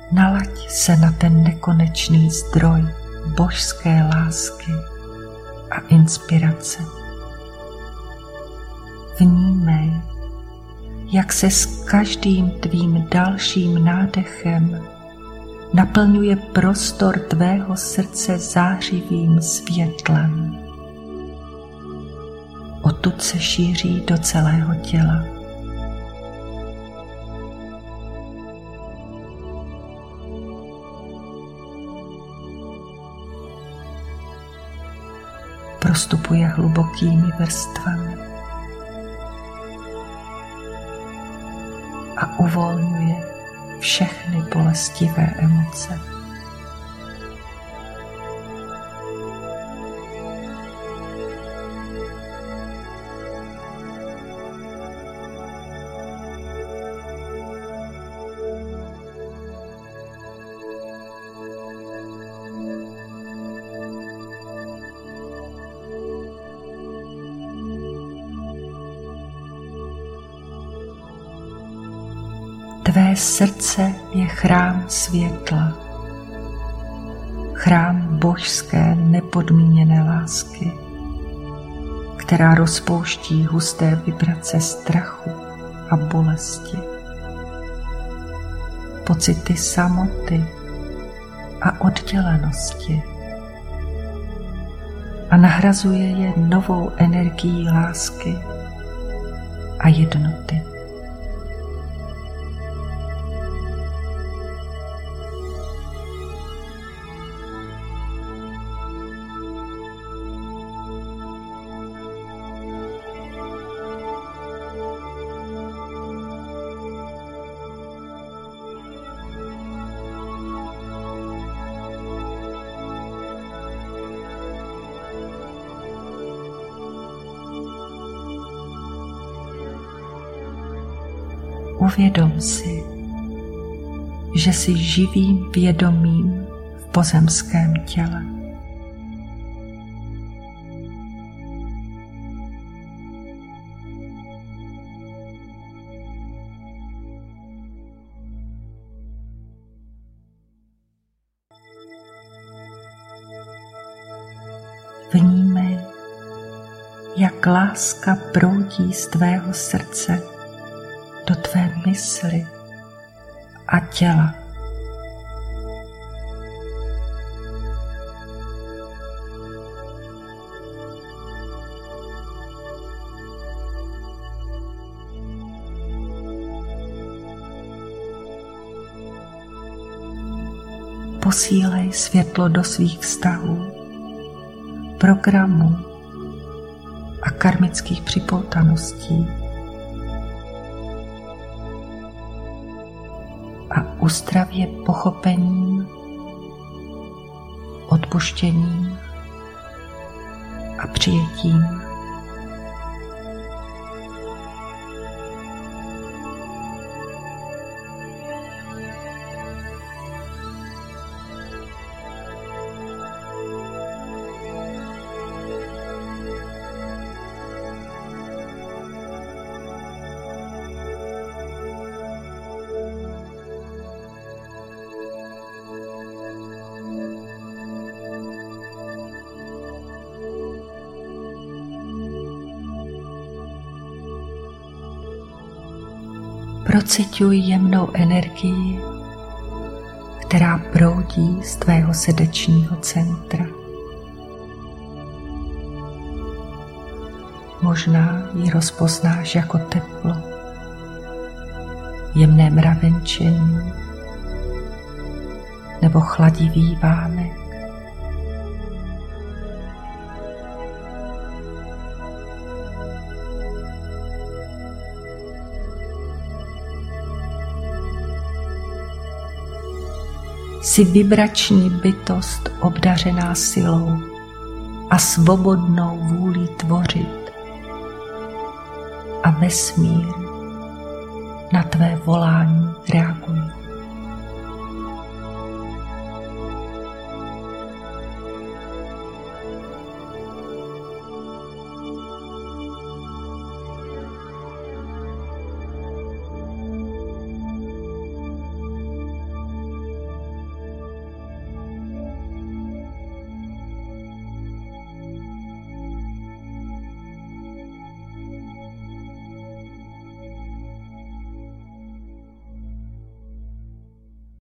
Nalaď se na ten nekonečný zdroj božské lásky a inspirace. Vnímej, jak se s každým tvým dalším nádechem naplňuje prostor tvého srdce zářivým světlem. Odtud se šíří do celého těla. Prostupuje hlubokými vrstvami a uvolňuje všechny bolestivé emoce. Tvé srdce je chrám světla, chrám božské nepodmíněné lásky, která rozpouští husté vibrace strachu a bolesti, pocity samoty a oddělenosti a nahrazuje je novou energií lásky a jednoty. Uvědom si, že jsi živým vědomím v pozemském těle. Vnímej, jak láska proudí z tvého srdce do tvé mysli a těla. Posílej světlo do svých vztahů, programů a karmických připoutaností a uzdrav je pochopením, odpuštěním a přijetím. Procituj jemnou energii, která proudí z tvého srdečního centra. Možná ji rozpoznáš jako teplo, jemné mravenčení nebo chladivý vánek. Jsi vibrační bytost obdařená silou a svobodnou vůlí tvořit a vesmír na tvé volání reaguje.